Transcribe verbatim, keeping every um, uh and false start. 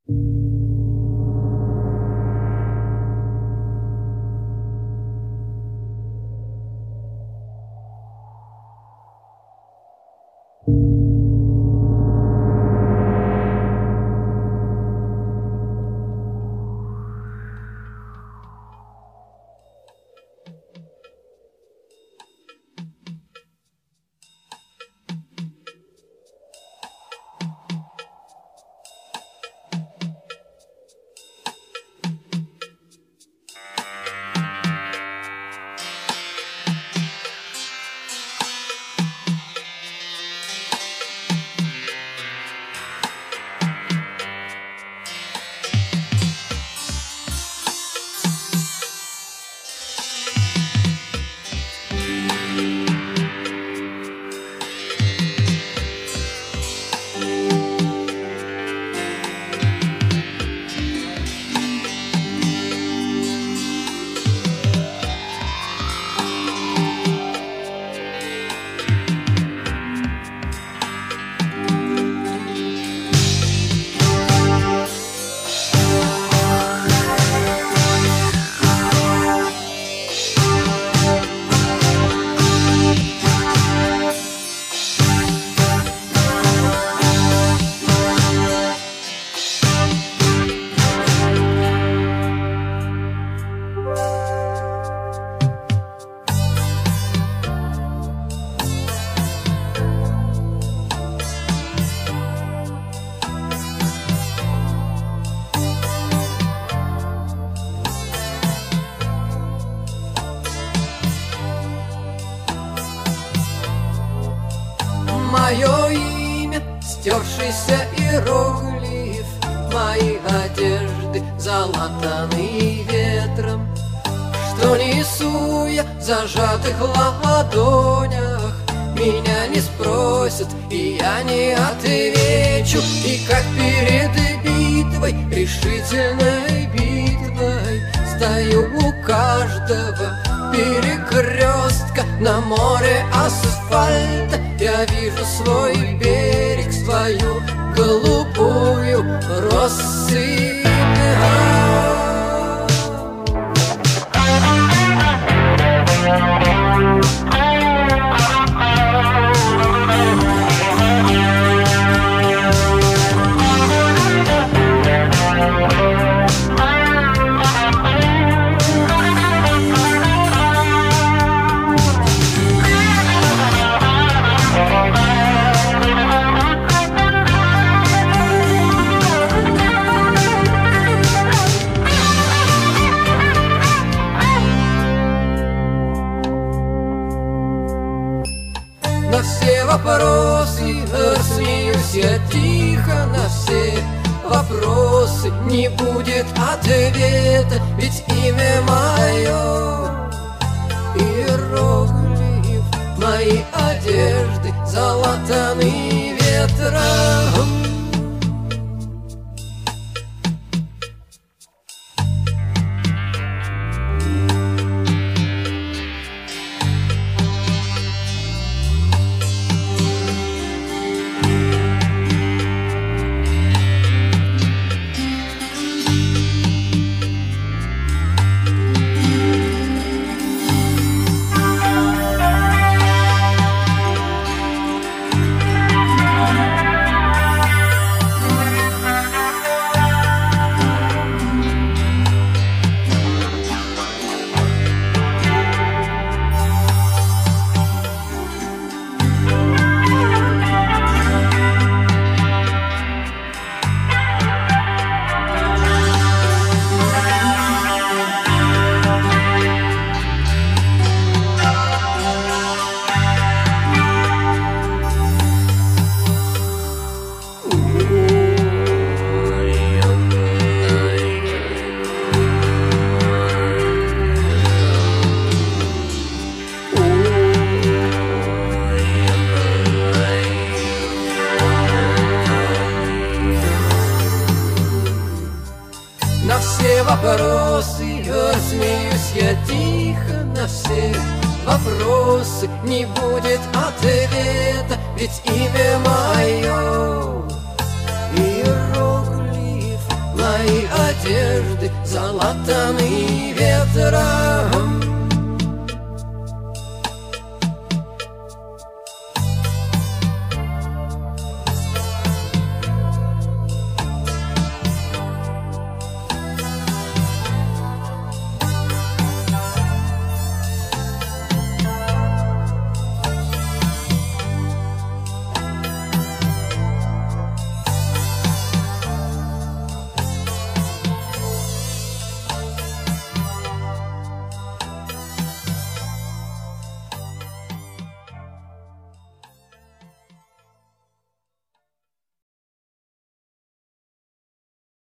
Мое имя, стершийся иероглиф, мои одежды залатаны ветром. Что несу я в зажатых ладонях, меня не спросят, и я не отвечу. И как перед битвой, решительной битвой, стою у каждого перекрестка. На море асфальта я вижу свой берег, свою голубую россыпь. На все вопросы смеюсь я тихо, на все вопросы не будет ответа, ведь имя мое иероглиф, мои одежды залатаны ветром. На все вопросы смеюсь я тихо, на все вопросы не будет ответа, ведь имя мое иероглиф, надежды залатаны ветром.